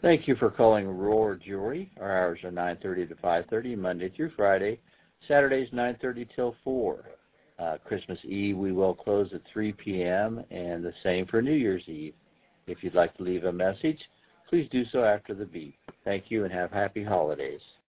Thank you for calling Roar Jewelry. Our hours are 9:30 to 5:30, Monday through Friday. Saturdays 9:30 till 4. Christmas Eve we will close at 3 p.m. and the same for New Year's Eve. If you'd like to leave a message, please do so after the beep. Thank you and have happy holidays.